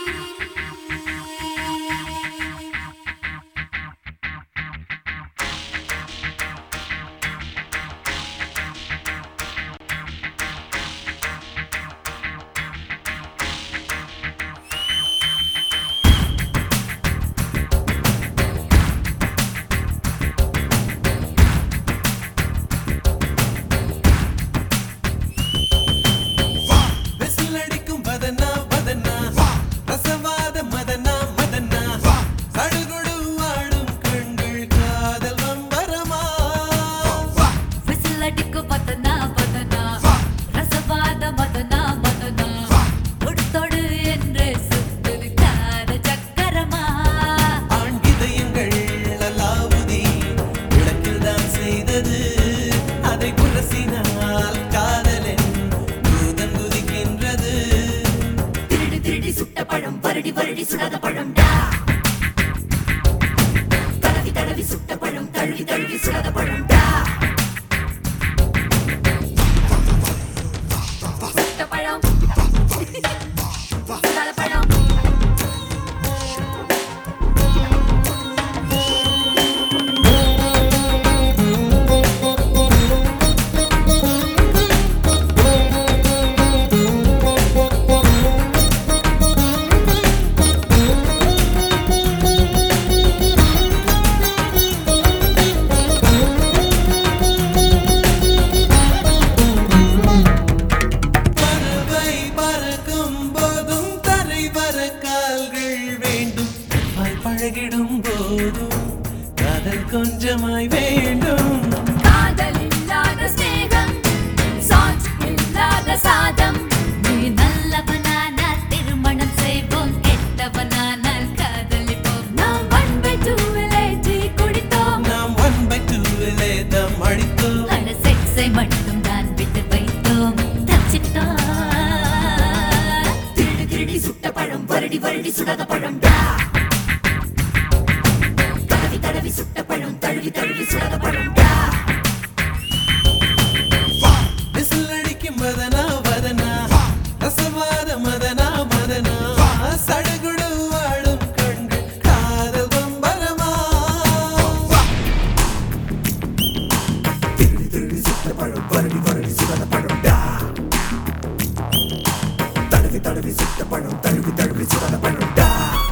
வருடி வருடி சுடாத பழம்டா, தடவி தடவி சுட்ட பழம், தழுவி தழுவி சுடாத பழம்டா, சுட்ட பழம் சுடாத பழம். பழகிடும் போதும் காதல் கொஞ்சமாய் வேண்டும். காதல் இல்லாத ஸ்நேகம், சாட்சி இல்லாத சாதம். நீ நல்லவனானால் திருமணம் செய்வோம், கெட்டவனானால் காதலிப்போம். நாம் 1/2 டீ குடித்தோம், நாம் 1/2 தம் அடித்தோம். அந்த செக்ஸை மட்டும் தான் விட்டு வைத்தோம், தச்சிட்டோம். திருடி திருடி சுட்ட பழம், வருடி வருடி சுடாத பழம்டா, தடவி சுட்ட பழம், தழுவி தழுவி சுடாத பழம்டா. விசில் அடிக்கும் மதனா வதனா, ரசவாத மதனா மதனா, சடுகுடு வாழும் கண்கள் காதல் பம்பரமா. திருடி திருடி சுட்ட பழம், வருடி வருடி சுடாத பழம்டா, தடவி தடவி சுட்ட பழம், தழுவி தழுவி சுடாத பழம்டா.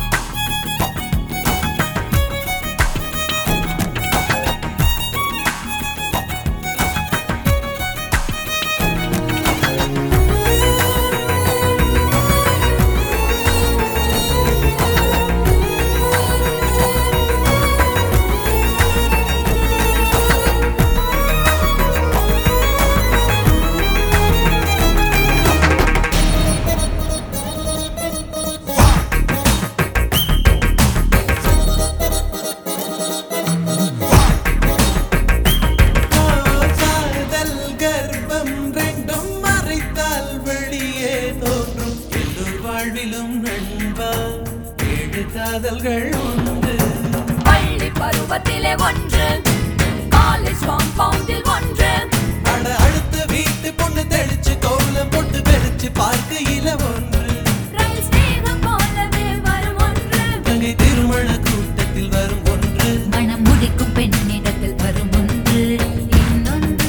வாழ்விலும் நண்பா 7 காதல்கள் உண்டு. பள்ளி பருவத்திலே ஒன்று, காலேஜ் காம்பவுண்டில் ஒன்று, அட அடுத்த வீட்டு பொண்ணு தெளிச்சு கோலம் போட்டு வெறிச்சு பார்க்கையில ஒன்று, ரயில் ஸ்நேகம் போலவே வரும் ஒன்று, தங்கை திருமண கூட்டத்தில் வரும் ஒன்று, மனம் முடிக்கும் பெண்ணிடத்தில் வரும் ஒன்று, இன்னொன்று.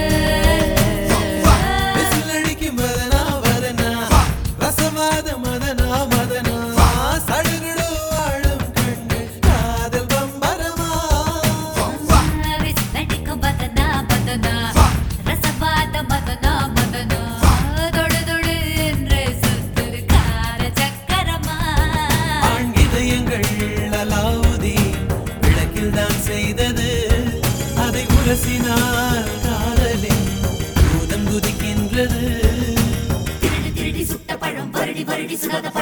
விசில் அடிக்கும் மதனா வதனா, ரசவாத மதனா மதனா, சடுகுடு வாழும் கண்கள் காதல் பம்பரமா. விசிலடிக்கும் பதனா பதனா, ரசவாத மதனா மதனா, தொடு தொடு என்று சுத்துது கார சக்கரமா. ஆண் இதயங்கள் அலாவுதி விளக்கில் தான் செய்தது, அதை உரசினால் காதலின் பூதம் குதிக்கின்றது. திருடி திருடி சுட்ட பழம், வருடி வருடி சுடாத